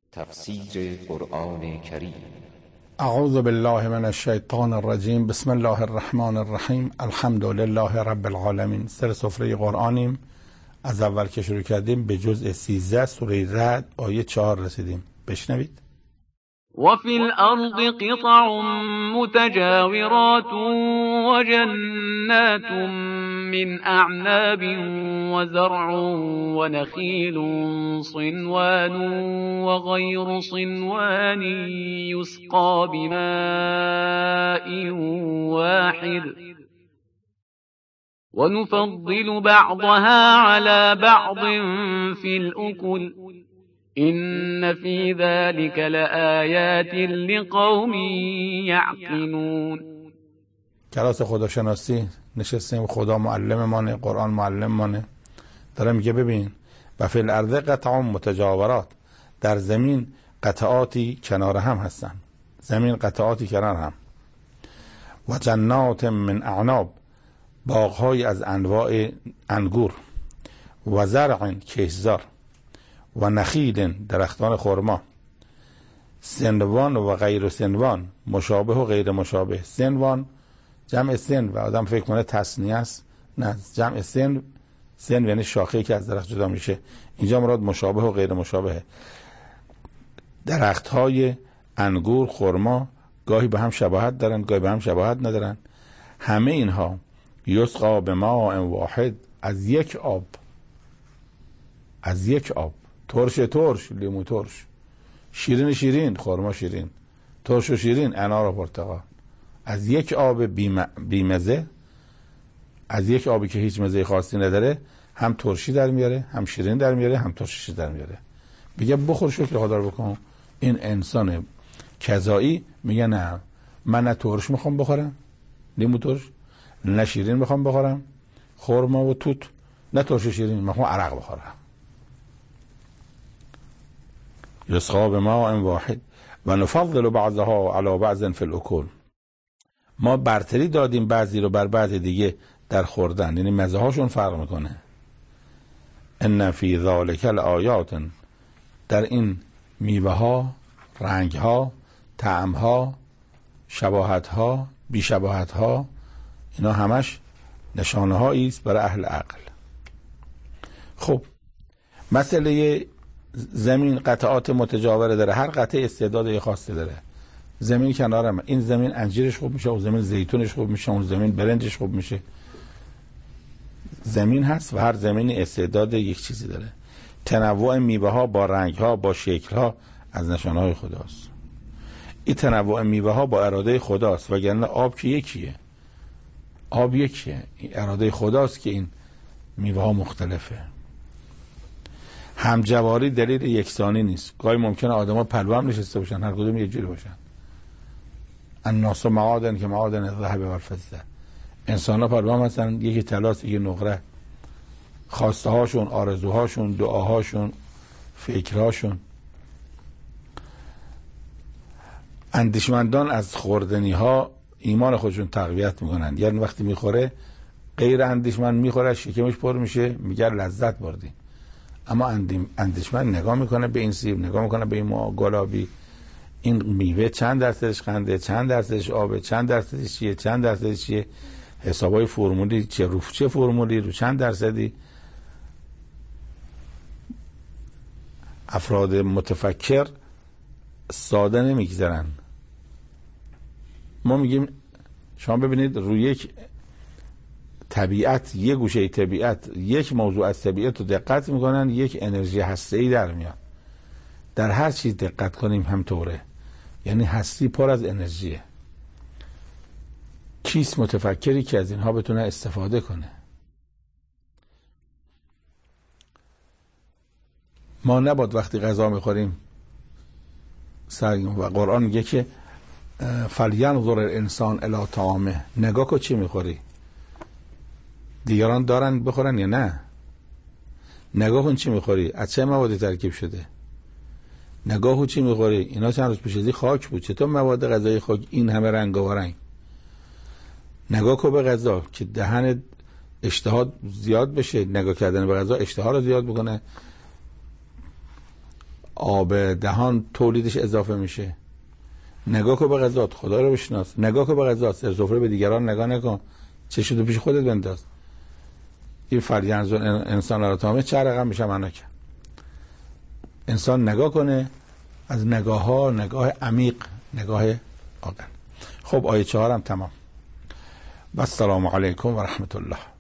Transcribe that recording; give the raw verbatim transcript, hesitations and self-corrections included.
تفسیر قرآن کریم. اعوذ بالله من الشیطان الرجیم. بسم الله الرحمن الرحیم. الحمد لله رب العالمین. سر سفره قرآنیم. از اول که شروع کردیم به جزء سیزده سوره رعد آیه چهار رسیدیم. بشنوید. وفي الأرض قطع متجاورات وجنات من أعناب وزرع ونخيل صنوان وغير صنوان يسقى بماء واحد ونفضل بعضها على بعض في الأكل إن في ذلك لآيات لقوم يعقلون. کلاس خداشناسی نشستیم، خدا معلم مانه، قرآن معلم مانه. داره میگه ببین و فی الارض قطع متجاورات، در زمین قطعاتی کنار هم هستن، زمین قطعاتی کنار هم. و جنات من اعناب، باغهای از انواع انگور. و زرع کشزار. و نخیل درختان خرما. سنوان و غیر سنوان، مشابه و غیر مشابه. سنوان جمع سن و آدم فکر کنه تثنیه است، نه، جمع سن. سن یعنی شاخه‌ای که از درخت جدا میشه. اینجا مراد مشابه و غیر مشابه. درخت‌های انگور، خرما گاهی به هم شباهت دارن، گاهی به هم شباهت ندارن. همه اینها یسقا بماء واحد، از یک آب، از یک آب. ترش ترش، لیمو ترش. شیرین شیرین، خرما شیرین. ترش و شیرین، انار و پرتقال. از یک آب بیمزه، از یک آبی که هیچ مزه خاصی نداره، هم ترشی در میاره، هم شیرین در میاره، هم ترشی در میاره. میگه بخور شکر خدا رو بکن. این انسان کذایی میگه نه، من نه ترش میخوام بخورم، لیمو ترش، نه شیرین میخوام بخورم، خرما و توت، نه ترش و شیرین، میخوام عرق بخورم. یسقا بماء واحد و نفضل بعضها علی بعض فی الاکل، ما برتری دادیم بعضی رو بر بعض دیگه در خوردن، یعنی مزه هاشون فرق میکنه. ان فی ذلک الآیات، در این میوه ها، رنگ ها، طعم ها، شباهت ها، بی شباهت ها، اینا همش نشانه هایی است برای اهل عقل. خب مسئله زمین قطعات متجاوره داره، هر قطعه استعداد خاصی داره. زمین کنارم، این زمین انجیرش خوب میشه، اون زمین زیتونش خوب میشه، اون زمین برنجش خوب میشه. زمین هست و هر زمینی استعداد یک چیزی داره. تنوع میوه ها با رنگ ها، با شکل ها از نشانه های خداست. این تنوع میوه ها با اراده خداست، وگرنه آب که یکیه، آب یکیه. این اراده خداست که این میوه ها مختلفه. همجواری دلیل یکسانی نیست. گاهی ممکنه آدما پلو هم نشسته باشن، هر کدوم یه جوری باشن. الناس معادن که معادن الذهب والفضه، انسان ها پلو هم هستن، یکی طلاست، یکی نقره. خواسته هاشون، آرزوهاشون، دعاهاشون، فکرهاشون. اندیشمندان از خوردنی ها ایمان خودشون تقویت میکنن. یعنی وقتی میخوره، غیر اندیشمند میخوره شکمش پر میشه، میگه لذت بردی. اما اندیشمند نگاه میکنه به این سیب، نگاه میکنه به این ما گلابی، این میوه چند درصدش قنده، چند درصدش آبه، چند درصدش چیه، چند درصدش چیه، حسابای فرمولی چه، رو چه فرمولی، رو چند درصدی. افراد متفکر ساده نمیگذرن. ما میگیم شما ببینید روی یک طبیعت، یک گوشه طبیعت، یک موضوع از طبیعت رو دقت میکنن، یک انرژی هسته‌ای در میاد. در هر چیز دقت کنیم همطوره، یعنی هستی پر از انرژیه. کیست متفکری که از اینها بتونه استفاده کنه؟ ما نباید وقتی غذا میخوریم سرگیم، و قرآن میگه که فلینظر الانسان الی طعامه، نگاه کن چی میخوری، دیگران دارن بخورن یا نه. نگاه کن چی میخوری، از چه موادی ترکیب شده. نگاه کن چی میخوری، اینا چند روز پیش از خاک بود، چطور مواد غذایی خاک این همه رنگ و رنگ. نگاه کن به غذا که دهن اشتها زیاد بشه. نگاه کردن به غذا اشتها رو زیاد بکنه. آب دهان تولیدش اضافه میشه. نگاه کن به غذات، خدا رو بشناس. نگاه کن به غذات، سفره به دیگران نگاه نکن، چشتو پیش خودت بنداز. این فرجنز انسان را تامه چه رقم میشه معنا کرد. انسان نگاه کنه، از نگاه ها نگاه عمیق، نگاه عاقل. خب آیه چهار هم تمام. و السلام علیکم و رحمت الله.